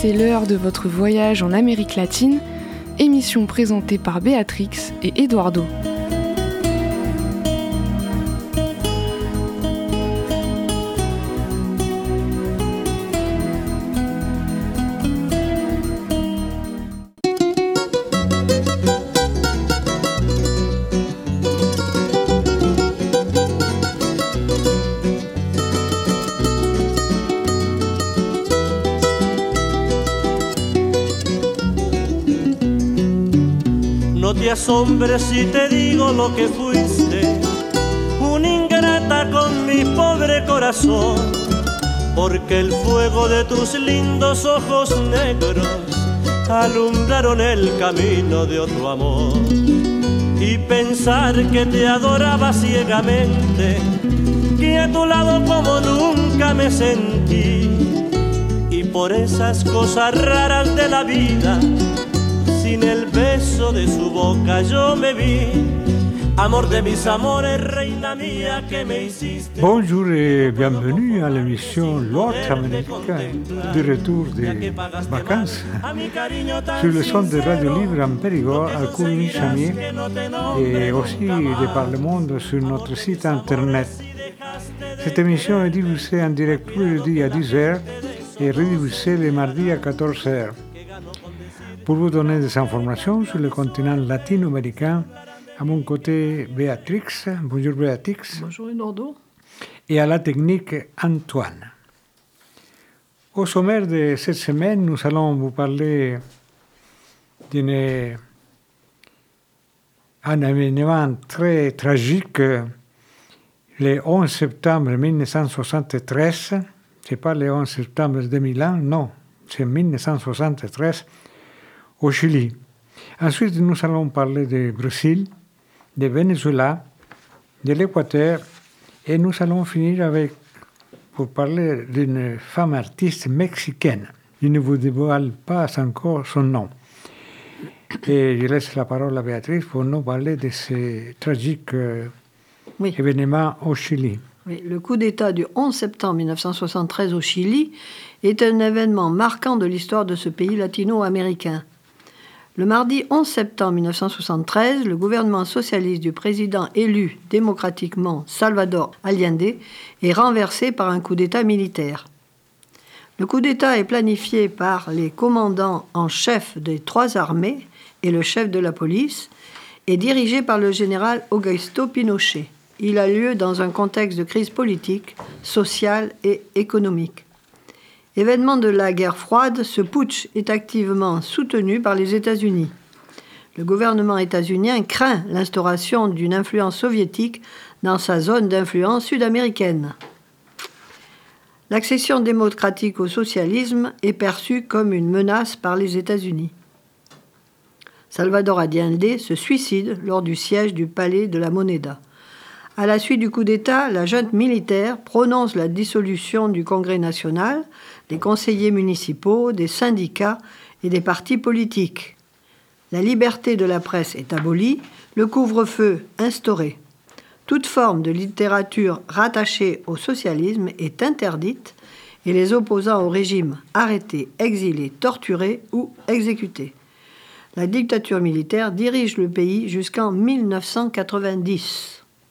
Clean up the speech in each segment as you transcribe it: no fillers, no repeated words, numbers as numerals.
c'est l'heure de votre voyage en Amérique latine, émission présentée par Béatrix et Eduardo. No te asombres si te digo lo que fuiste, una ingrata con mi pobre corazón, porque el fuego de tus lindos ojos negros alumbraron el camino de otro amor. Y pensar que te adoraba ciegamente, que a tu lado como nunca me sentí, y por esas cosas raras de la vida, sin el beso de su boca yo me vi. Amor de mis amores, reina mía, que me hiciste. Bonjour et bienvenue à l'émission L'Autre Américain, de retour des vacances, sur le son de Radio Libre en Périgord, à Cournichanier, et aussi de par le monde sur notre site internet. Cette émission est diffusée en direct tous les jeudis à 10h et rediffusée les mardis à 14h. Pour vous donner des informations sur le continent latino-américain, à mon côté, Béatrix. Bonjour Béatrix. Bonjour Eduardo. Et à la technique, Antoine. Au sommaire de cette semaine, nous allons vous parler d'un événement très tragique. Le 11 septembre 1973, ce n'est pas le 11 septembre 2001, non, c'est 1973, au Chili. Ensuite, nous allons parler du Brésil, de Venezuela, de l'Équateur, et nous allons finir pour parler d'une femme artiste mexicaine. Je ne vous dévoile pas encore son nom. Et je laisse la parole à Béatrice pour nous parler de ce tragique événement au Chili. Oui, le coup d'État du 11 septembre 1973 au Chili est un événement marquant de l'histoire de ce pays latino-américain. Le mardi 11 septembre 1973, le gouvernement socialiste du président élu démocratiquement Salvador Allende est renversé par un coup d'État militaire. Le coup d'État est planifié par les commandants en chef des trois armées et le chef de la police et dirigé par le général Augusto Pinochet. Il a lieu dans un contexte de crise politique, sociale et économique. Événement de la guerre froide, ce putsch est activement soutenu par les États-Unis. Le gouvernement états-unien craint l'instauration d'une influence soviétique dans sa zone d'influence sud-américaine. L'accession démocratique au socialisme est perçue comme une menace par les États-Unis. Salvador Allende se suicide lors du siège du palais de la Moneda. À la suite du coup d'État, la junte militaire prononce la dissolution du Congrès national, des conseillers municipaux, des syndicats et des partis politiques. La liberté de la presse est abolie, le couvre-feu instauré. Toute forme de littérature rattachée au socialisme est interdite et les opposants au régime arrêtés, exilés, torturés ou exécutés. La dictature militaire dirige le pays jusqu'en 1990.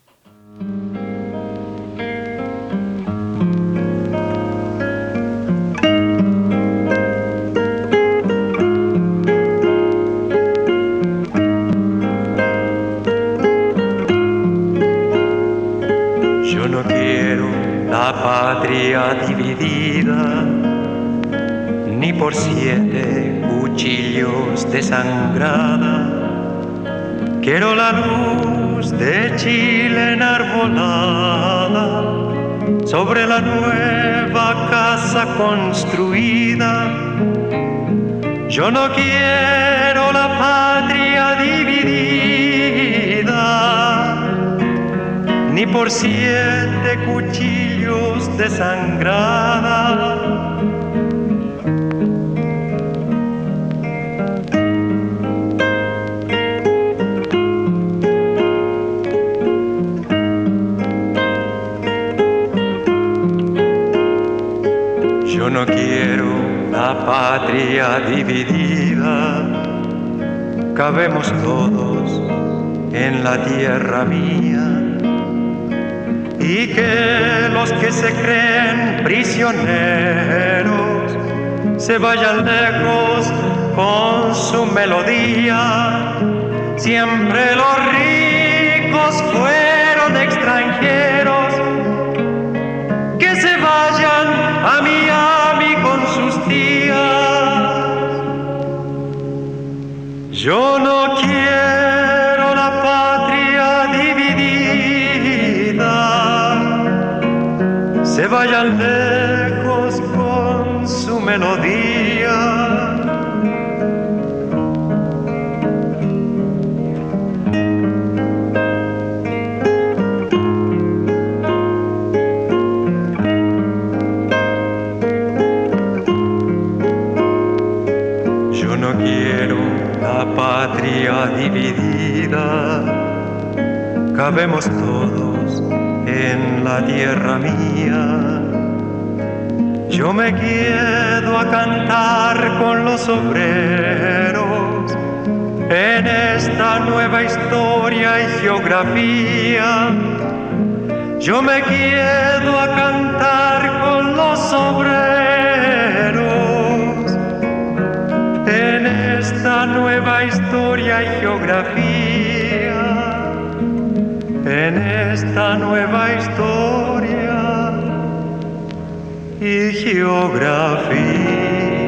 Yo no quiero la patria dividida, ni por 7 cuchillos desangrada. Quiero la luz de Chile enarbolada sobre la nueva casa construida. Yo no quiero la patria dividida, ni por 7 cuchillos desangrada. Yo no quiero la patria dividida, cabemos todos en la tierra mía, y que los que se creen prisioneros se vayan lejos con su melodía. Siempre los ricos fueron extranjeros, que se vayan a Miami con sus tías. Yo no quiero la patria dividida, se vayan lejos con su melodía. Yo no quiero la patria dividida, cabemos todos en la tierra mía. Yo me quedo a cantar con los obreros en esta nueva historia y geografía. Yo me quedo a cantar con los obreros en esta nueva historia y geografía, en esta nueva historia y geografía.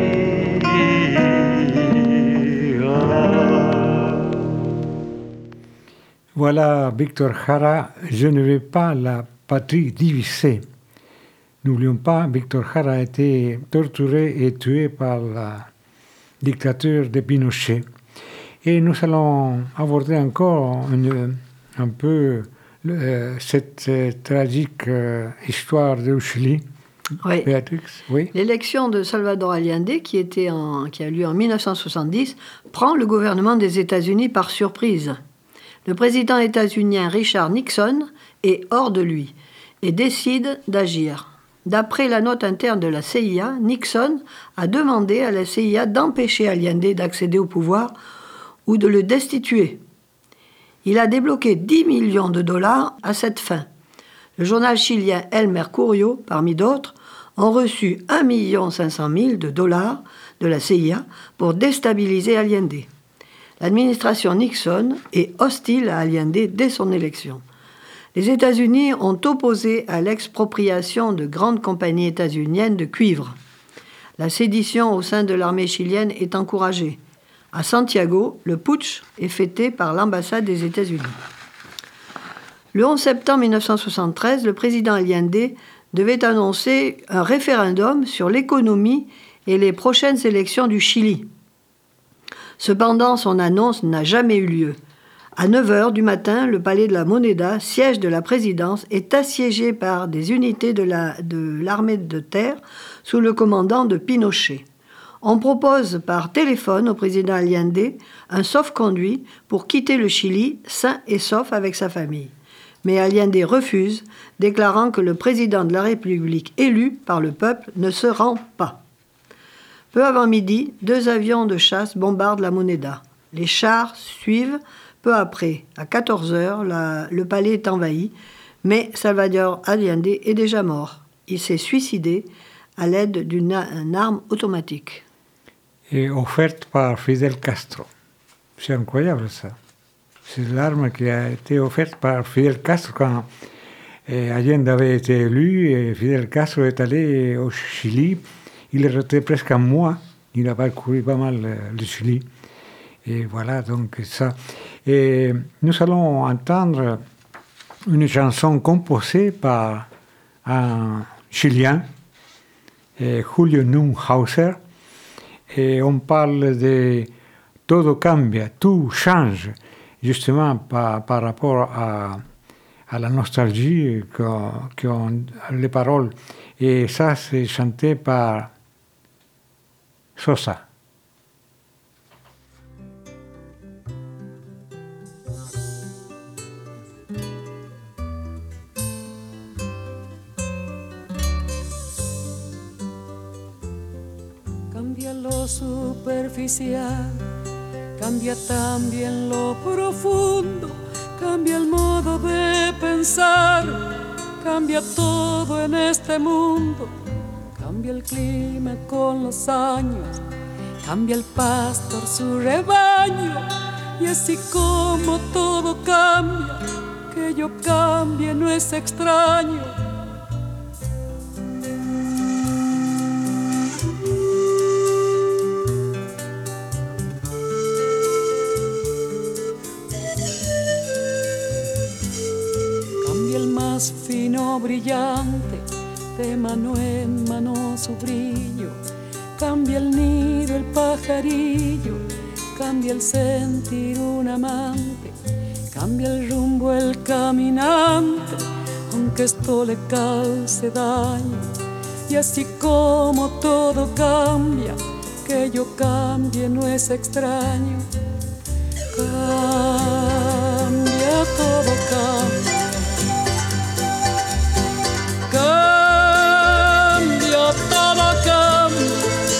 Voilà Victor Jara, je ne veux pas la patrie divisée. N'oublions pas, Victor Jara a été torturé et tué par la dictature de Pinochet. Et nous allons aborder encore un peu cette tragique histoire du Chili. Oui. Béatrix, oui. L'élection de Salvador Allende, qui a lieu en 1970, prend le gouvernement des États-Unis par surprise. Le président états-unien Richard Nixon est hors de lui et décide d'agir. D'après la note interne de la CIA, Nixon a demandé à la CIA d'empêcher Allende d'accéder au pouvoir ou de le destituer. Il a débloqué 10 millions de dollars à cette fin. Le journal chilien El Mercurio, parmi d'autres, ont reçu 1 500 000 $ de la CIA pour déstabiliser Allende. L'administration Nixon est hostile à Allende dès son élection. Les États-Unis ont opposé à l'expropriation de grandes compagnies états-uniennes de cuivre. La sédition au sein de l'armée chilienne est encouragée. À Santiago, le putsch est fêté par l'ambassade des États-Unis. Le 11 septembre 1973, le président Allende devait annoncer un référendum sur l'économie et les prochaines élections du Chili. Cependant, son annonce n'a jamais eu lieu. À 9h du matin, le palais de la Moneda, siège de la présidence, est assiégé par des unités de l'armée de terre sous le commandant de Pinochet. On propose par téléphone au président Allende un sauf-conduit pour quitter le Chili sain et sauf avec sa famille. Mais Allende refuse, déclarant que le président de la République élu par le peuple ne se rend pas. Peu avant midi, 2 avions de chasse bombardent la Moneda. Les chars suivent. Peu après, à 14h, le palais est envahi, mais Salvador Allende est déjà mort. Il s'est suicidé à l'aide d'une arme automatique. Et offerte par Fidel Castro. C'est incroyable ça. C'est l'arme qui a été offerte par Fidel Castro quand Allende avait été élu et Fidel Castro est allé au Chili. Il est resté presque un mois. Il a parcouru pas mal le Chili. Et voilà, donc ça. Et nous allons entendre une chanson composée par un Chilien, Julio Neuhauser. Et on parle de Todo cambia, tout change, justement par rapport à la nostalgie qu'ont les paroles. Et ça, c'est chanté par Sosa. Cambia lo superficial, cambia también lo profundo, cambia el modo de pensar, cambia todo en este mundo, cambia el clima con los años, cambia el pastor su rebaño, y así como todo cambia, que yo cambie no es extraño. Fino brillante, de mano en mano su brillo, cambia el nido el pajarillo, cambia el sentir un amante, cambia el rumbo el caminante, aunque esto le cause daño. Y así como todo cambia, que yo cambie no es extraño. Cambia, todo cambia. Cambia, todo cambia.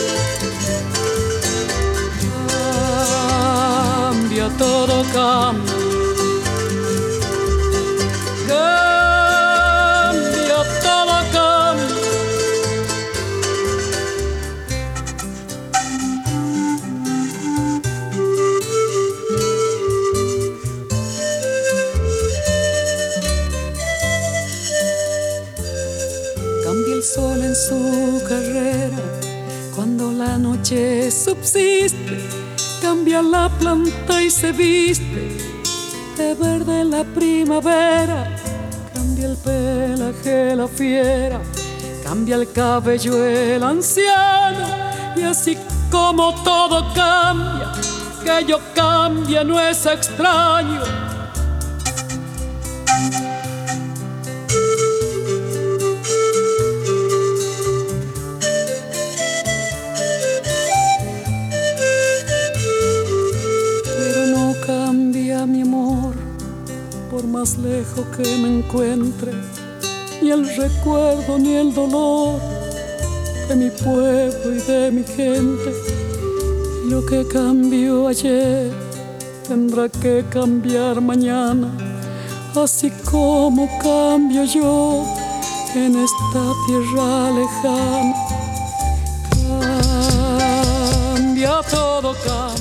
Cambia, todo cambia. Cambia, todo cambia. El sol en su carrera, cuando la noche subsiste, cambia la planta y se viste de verde la primavera, cambia el pelaje la fiera, cambia el cabello el anciano, y así como todo cambia, que yo cambie no es extraño. Mi amor, por más lejos que me encuentre, ni el recuerdo ni el dolor de mi pueblo y de mi gente. Lo que cambió ayer tendrá que cambiar mañana, así como cambio yo en esta tierra lejana. Cambia, todo cambia.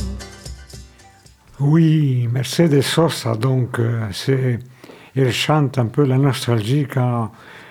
Oui, Mercedes Sosa, donc elle chante un peu la nostalgie quand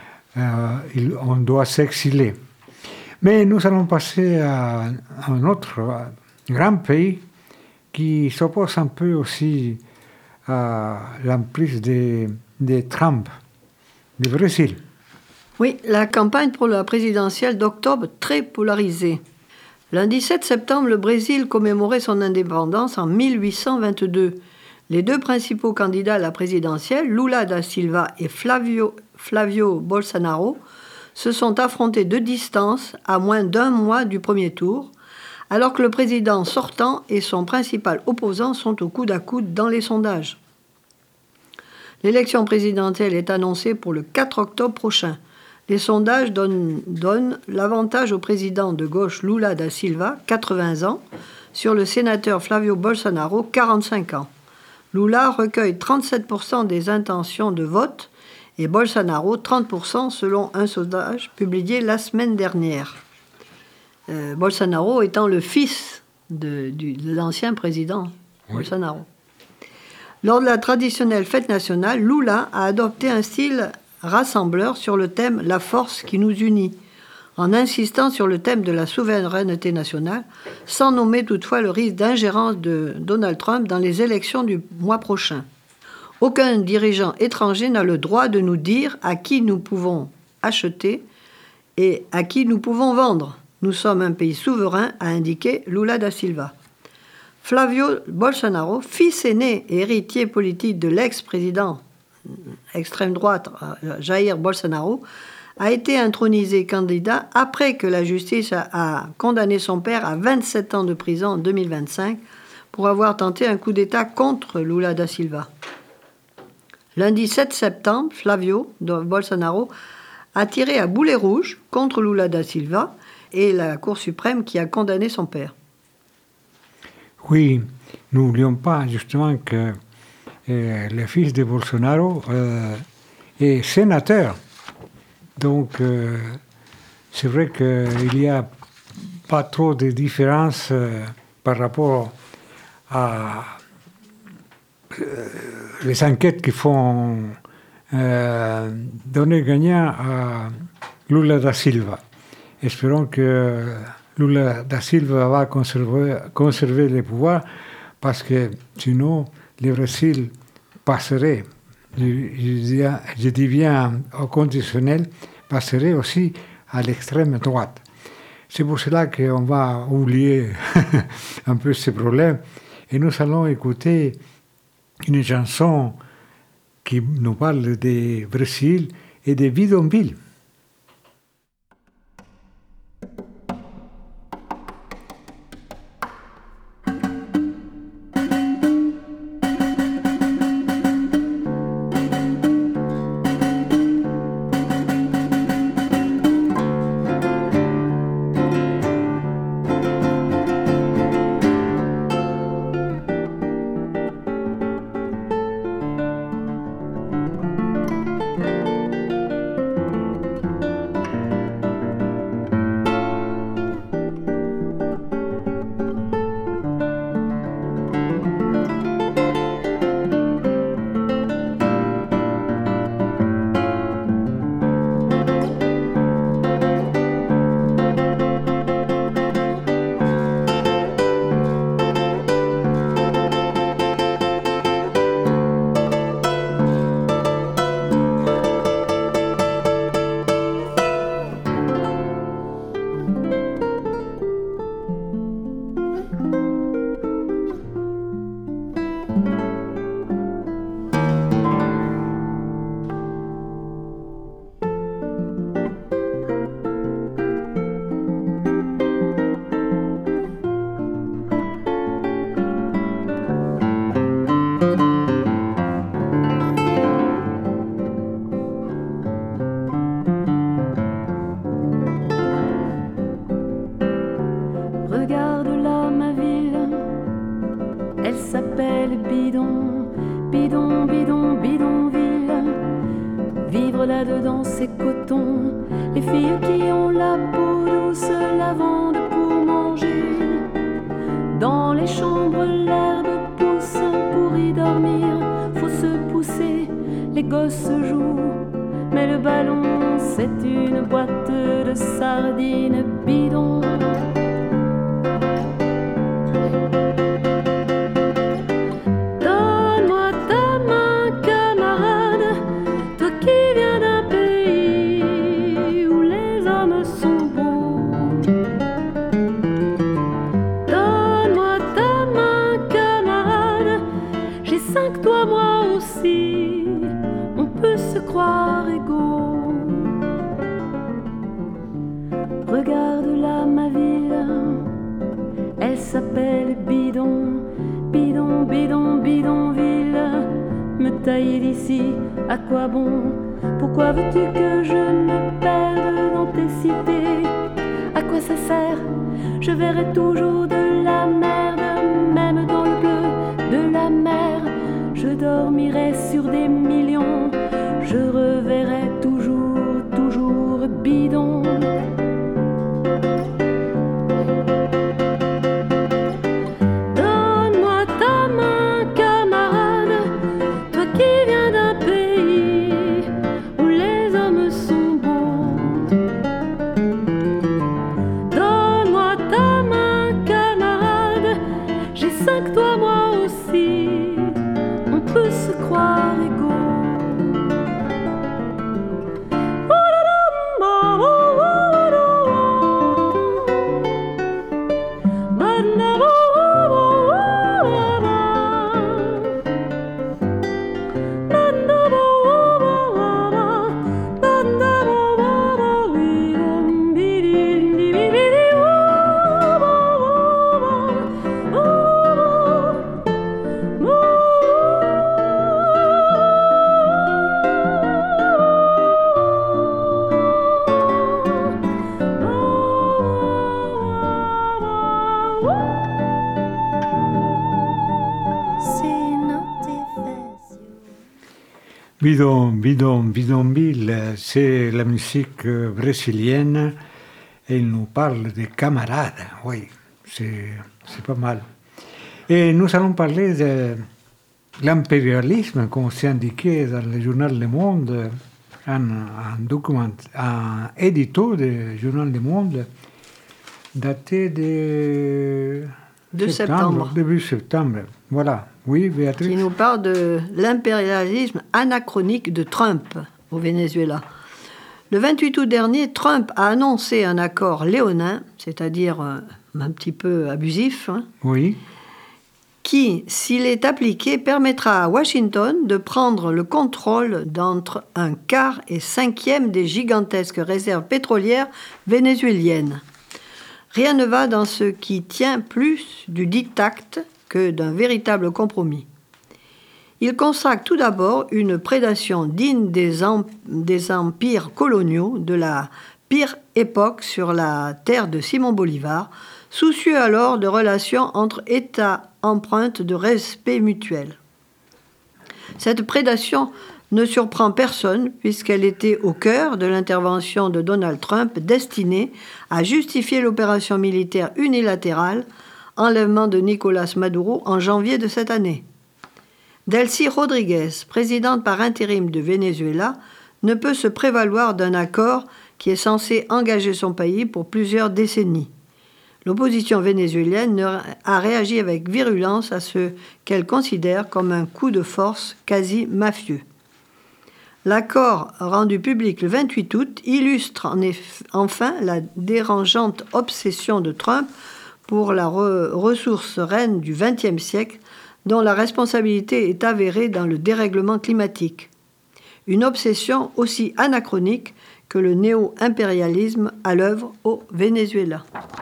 on doit s'exiler. Mais nous allons passer à un autre grand pays qui s'oppose un peu aussi à l'emprise de Trump, du Brésil. Oui, la campagne pour la présidentielle d'octobre très polarisée. Lundi 7 septembre, le Brésil commémorait son indépendance en 1822. Les deux principaux candidats à la présidentielle, Lula da Silva et Flavio Bolsonaro, se sont affrontés de distance à moins d'un mois du premier tour, alors que le président sortant et son principal opposant sont au coude à coude dans les sondages. L'élection présidentielle est annoncée pour le 4 octobre prochain. Les sondages donnent l'avantage au président de gauche Lula da Silva, 80 ans, sur le sénateur Flavio Bolsonaro, 45 ans. Lula recueille 37% des intentions de vote et Bolsonaro 30% selon un sondage publié la semaine dernière. Bolsonaro étant le fils de l'ancien président Bolsonaro. Lors de la traditionnelle fête nationale, Lula a adopté un style rassembleur sur le thème « La force qui nous unit », en insistant sur le thème de la souveraineté nationale, sans nommer toutefois le risque d'ingérence de Donald Trump dans les élections du mois prochain. Aucun dirigeant étranger n'a le droit de nous dire à qui nous pouvons acheter et à qui nous pouvons vendre. Nous sommes un pays souverain, a indiqué Lula da Silva. Flavio Bolsonaro, fils aîné et héritier politique de l'ex-président extrême droite Jair Bolsonaro, a été intronisé candidat après que la justice a condamné son père à 27 ans de prison en 2025 pour avoir tenté un coup d'État contre Lula da Silva. Lundi 7 septembre, Flavio Bolsonaro a tiré à boulet rouge contre Lula da Silva et la Cour suprême qui a condamné son père. Oui, n'oublions pas justement que le fils de Bolsonaro est sénateur. Donc, c'est vrai qu'il n'y a pas trop de différence par rapport à les enquêtes qui font donner gagnant à Lula da Silva. Espérons que Lula da Silva va conserver le pouvoir parce que sinon le Brésil passerait, je dis bien au conditionnel, passerait aussi à l'extrême droite. C'est pour cela qu'on va oublier un peu ces problèmes et nous allons écouter une chanson qui nous parle du Brésil et des bidonvilles. Là-dedans c'est coton, les filles qui ont la peau douce lavande pour manger. Dans les chambres l'herbe pousse pour y dormir, faut se pousser, les gosses jouent. Mais le ballon c'est une boîte de sardines bidon. Croire égaux. Regarde là ma ville, elle s'appelle Bidon, Bidon, Bidon, Bidonville. Me tailler d'ici, à quoi bon? Pourquoi veux-tu que je me perde dans tes cités? À quoi ça sert? Je verrai toujours de la merde, même dans le bleu de la mer. Je dormirai sur des millions, je reverrai toujours, toujours bidon. Donne-moi ta main, camarade, toi qui viens d'un pays où les hommes sont beaux. Donne-moi ta main, camarade, j'ai 5 doigts moi aussi, on peut se croire égaux. Bidonville, c'est la musique brésilienne et il nous parle des camarades. Oui, c'est pas mal. Et nous allons parler de l'impérialisme, comme c'est indiqué dans le journal Le Monde, un édito du journal Le Monde daté de septembre. Début septembre. Voilà. Oui, Béatrice. Qui nous parle de l'impérialisme anachronique de Trump au Venezuela. Le 28 août dernier, Trump a annoncé un accord léonin, c'est-à-dire un petit peu abusif, oui, qui, s'il est appliqué, permettra à Washington de prendre le contrôle d'entre un quart et cinquième des gigantesques réserves pétrolières vénézuéliennes. Rien ne va dans ce qui tient plus du diktat que d'un véritable compromis. Il consacre tout d'abord une prédation digne des empires coloniaux de la pire époque sur la terre de Simon Bolivar, soucieux alors de relations entre États empreintes de respect mutuel. Cette prédation ne surprend personne puisqu'elle était au cœur de l'intervention de Donald Trump destinée à justifier l'opération militaire unilatérale, enlèvement de Nicolás Maduro en janvier de cette année. Delcy Rodriguez, présidente par intérim de Venezuela, ne peut se prévaloir d'un accord qui est censé engager son pays pour plusieurs décennies. L'opposition vénézuélienne a réagi avec virulence à ce qu'elle considère comme un coup de force quasi mafieux. L'accord rendu public le 28 août illustre enfin la dérangeante obsession de Trump pour la ressource reine du XXe siècle, dont la responsabilité est avérée dans le dérèglement climatique. Une obsession aussi anachronique que le néo-impérialisme à l'œuvre au Venezuela.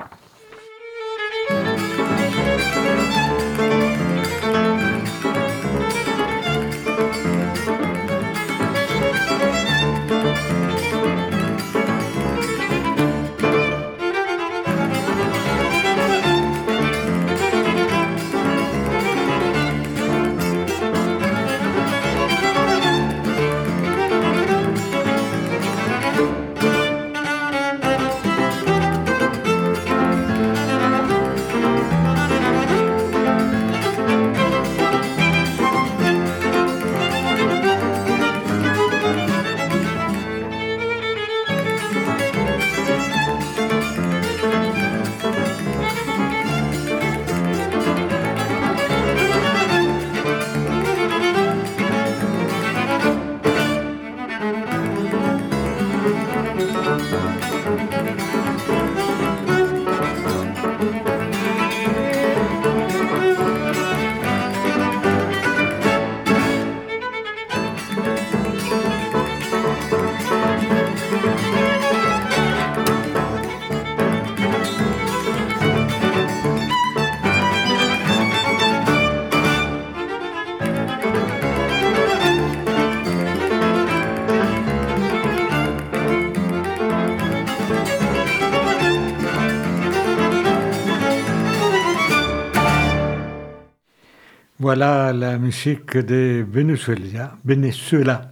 Voilà la musique de Venezuela.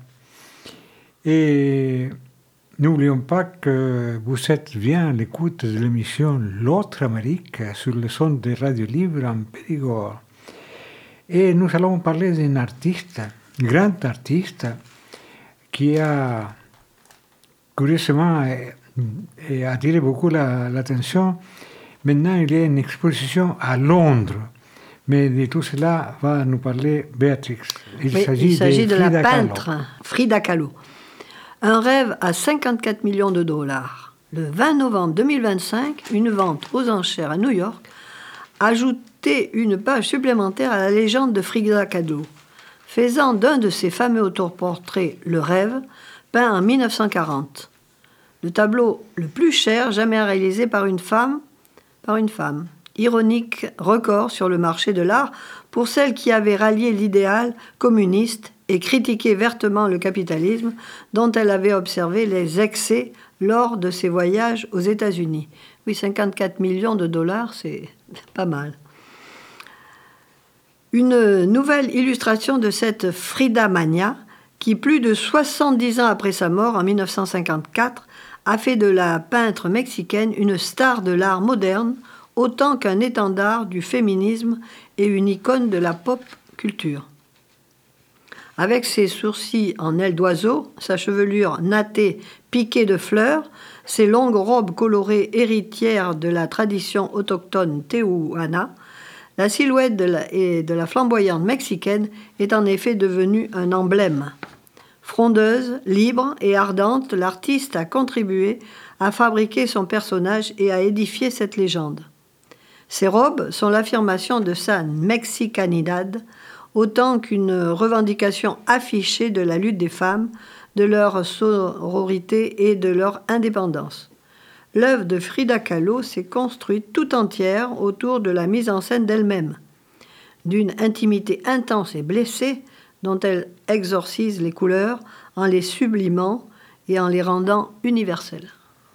Et n'oublions pas que vous êtes bien à l'écoute de l'émission L'autre Amérique sur le son de Radio Libre en Périgord. Et nous allons parler d'un artiste, grand artiste, qui a curieusement attiré beaucoup l'attention. Maintenant, il y a une exposition à Londres. Mais de tout cela va nous parler Béatrix. Il s'agit de la peintre Frida Kahlo. Un rêve à 54 millions de dollars. Le 20 novembre 2025, une vente aux enchères à New York ajoutait une page supplémentaire à la légende de Frida Kahlo, faisant d'un de ses fameux autoportraits Le Rêve, peint en 1940. Le tableau le plus cher jamais réalisé par une femme. Ironique record sur le marché de l'art pour celle qui avait rallié l'idéal communiste et critiqué vertement le capitalisme dont elle avait observé les excès lors de ses voyages aux États-Unis. Oui, 54 millions de dollars, c'est pas mal. Une nouvelle illustration de cette Frida Mania qui, plus de 70 ans après sa mort, en 1954, a fait de la peintre mexicaine une star de l'art moderne, autant qu'un étendard du féminisme et une icône de la pop culture. Avec ses sourcils en aile d'oiseau, sa chevelure nattée piquée de fleurs, ses longues robes colorées héritières de la tradition autochtone tehuana, la silhouette de la flamboyante mexicaine est en effet devenue un emblème. Frondeuse, libre et ardente, l'artiste a contribué à fabriquer son personnage et à édifier cette légende. Ses robes sont l'affirmation de sa mexicanidad, autant qu'une revendication affichée de la lutte des femmes, de leur sororité et de leur indépendance. L'œuvre de Frida Kahlo s'est construite tout entière autour de la mise en scène d'elle-même, d'une intimité intense et blessée dont elle exorcise les couleurs en les sublimant et en les rendant universelles.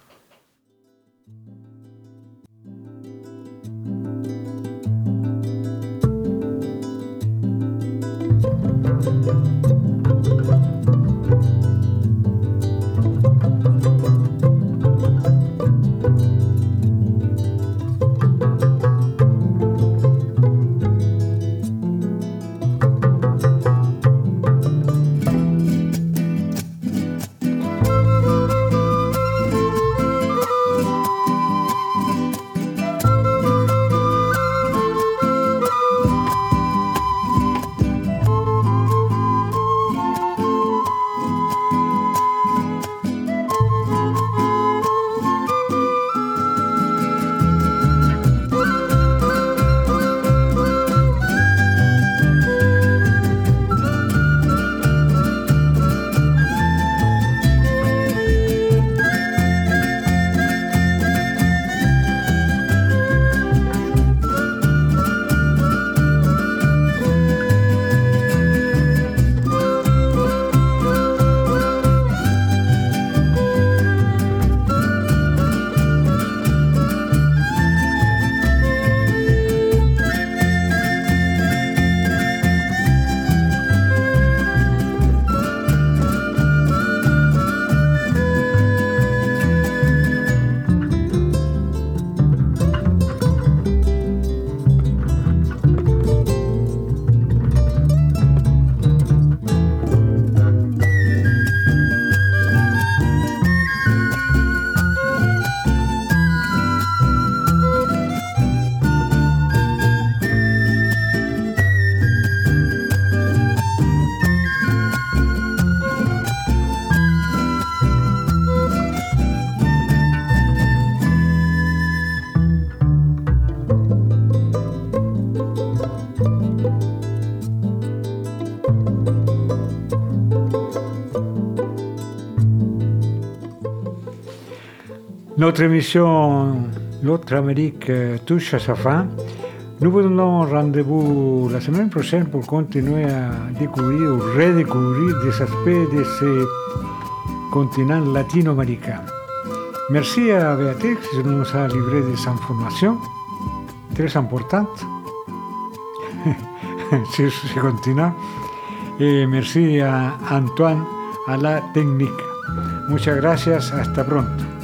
Notre émission L'autre Amérique touche à sa fin. Nous vous donnons rendez-vous la semaine prochaine pour continuer à découvrir ou redécouvrir des aspects de ce continent latino-américain. Merci à Béatrix qui nous a livré des informations très importantes sur ce continent. Et merci a Antoine à la technique. Muchas gracias, hasta pronto.